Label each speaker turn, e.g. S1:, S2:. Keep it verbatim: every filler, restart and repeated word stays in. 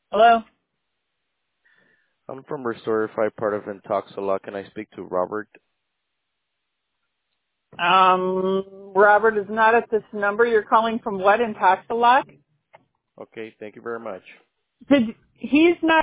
S1: Hello?
S2: I'm from Restorify, part of Intoxala. Can I speak to Robert?
S1: Um, Robert is not at this number. You're calling from what in Toxalock?
S2: Okay, thank you very much.
S1: Did, he's not